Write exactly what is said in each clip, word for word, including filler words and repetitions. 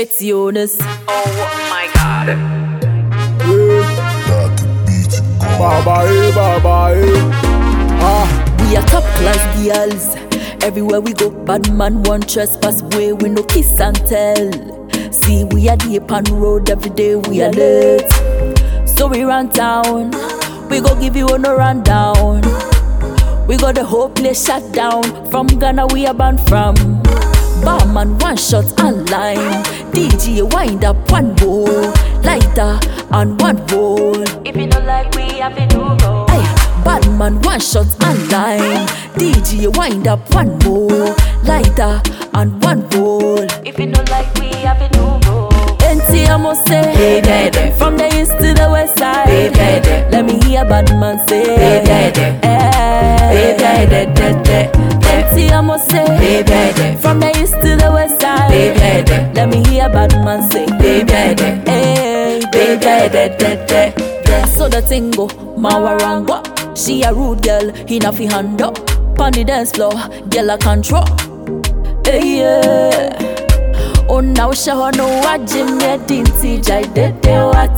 It's Eunice. Oh my god. Bye bye, bye bye. Ah, We are top class girls. Everywhere we go, bad man want trespass way. We no kiss and tell. See, we are deep on road every day. We are late, so we run town. We go give you no rundown. We got the whole place shut down. From Ghana we are banned from. Barman one shot and line. D J wind up one bowl. Lighter and one bowl. If you don't like we have to do roll. Hey, bad man one shot and line. D J wind up one bowl. Lighter and one bowl. If you don't like we have to do roll. N T I must say, Hey daddy. from the east to the west side. Hey daddy. Let me hear bad man say, Hey daddy. Hey daddy, daddy. N T I must say, Hey daddy. from the east to the west side. Hey daddy. Let me hear bad man say, Hey daddy. hey, Hey daddy, daddy. so the thing go, Mawarangwa. She a rude girl, he na fi hand up. Pon the dance floor, girl a control. Hey yeah. Oh now she no a gym me dinty jai de de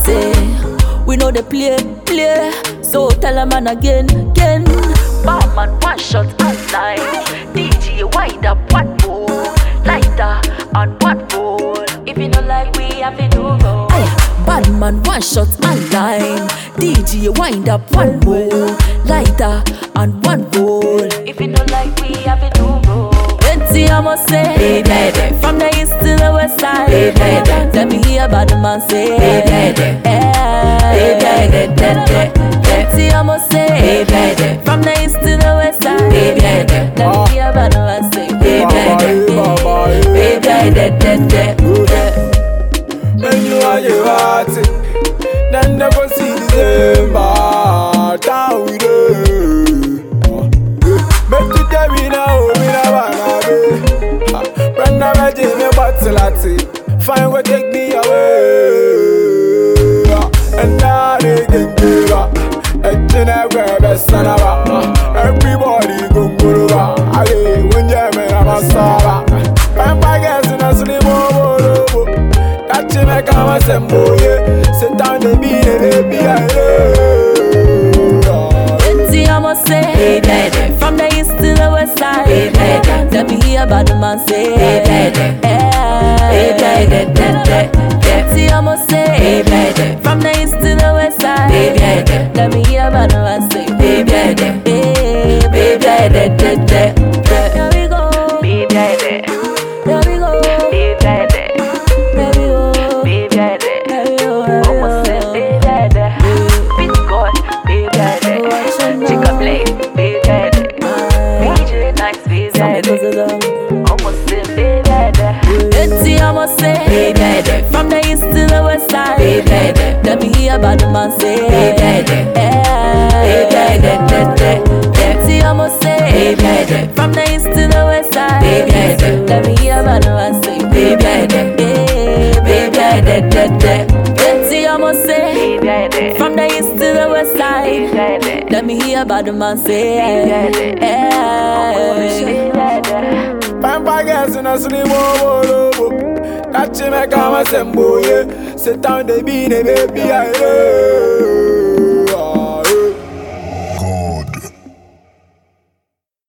wate. We know the play, play. So tell a man again, again. Barman one shot and line. D J wind up one bowl. Lighter and one bowl. If you don't like we have to do roll. Aye, bad man one shot and line. D J wind up one bowl. Lighter and one bowl. If you don't like we have to do roll. N T I must say, Hey daddy. from the east to the west side. Hey daddy. Let me hear bad man say, Hey daddy. Hey daddy, daddy. N T I must say, Hey daddy. from the east to the west side. Hey daddy. Let me hear bad man say, Hey bye bye, daddy. bye bye. Hey daddy, daddy. When you are your heart, then they go see December. Down with it. But today we know we never know. Run the magic, me bottle at find what take me away. And now they can give up. And then I grab a son of a. Everybody go go over. I when you're I'm a star. Pampa gas in a sleep over. Catch me, come and send boy. Sit down the beat, baby. N T I must say, Hey daddy. from the east to the west side. Hey daddy. Let me hear bad man say, Hey daddy. Hey daddy, daddy. N T I must say, Hey daddy. from the east to the west side. Hey daddy. Let me hear bad man say, Hey daddy. hey, Hey daddy, daddy. here we go, Hey daddy. here we go, Hey daddy. here we go, Hey daddy. here we go. Almost said hey daddy. Big God. Hey daddy. Chica play. Hey daddy. D J nice. Hey daddy. Almost said hey daddy. N T I must say, Hey daddy. from the east to the west side. Hey daddy. Let me hear bad man say, Hey daddy. Hey daddy, daddy. N T I must say, Hey daddy. from the east to the west side. Hey daddy. Let me hear bad man say, Hey daddy. Hey daddy, daddy. N T I must say, Hey daddy. from the east to the west Hey side. daddy. Let me hear bad man say, Hey daddy. hey. Hey daddy. Pampa gas in a sleep over. Catch me, come and send boy. Sit down the beat, baby.